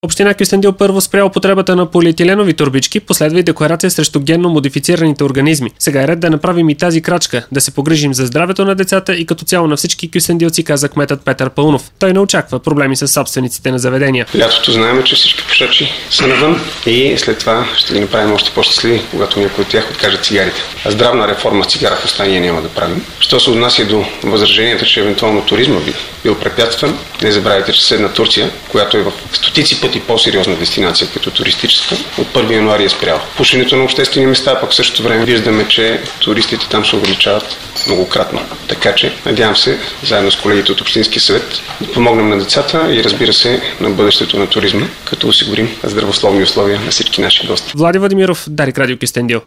Община Кюстендил първо спря употребата на полиетиленови торбички, последва и декларация срещу генно модифицираните организми. Сега е ред да направим и тази крачка, да се погрижим за здравето на децата и като цяло на всички кюстендилци, каза кметът Петър Паунов. Той не очаква проблеми с собствениците на заведения. Лятото знаем, че всички пушачи са навън и след това ще ги направим още по-щастливи, когато някой от тях откажат цигарите. А здравна реформа с цигара в уста ние няма да правим. Що се отнася до възраженията, че евентуално туризма би бил препятстван, не забравяйте, че съседна Турция, която е в стотици пъти по-сериозна дестинация като туристическа, от 1 януари е спряла. Пушенето на обществени места, пък в същото време виждаме, че туристите там се увеличават многократно. Така че, надявам се, заедно с колегите от Общинския съвет, да помогнем на децата и разбира се на бъдещето на туризма, като осигурим здравословни условия на всички наши гости. Влади Владимиров, Дарик Радио Кюстендил.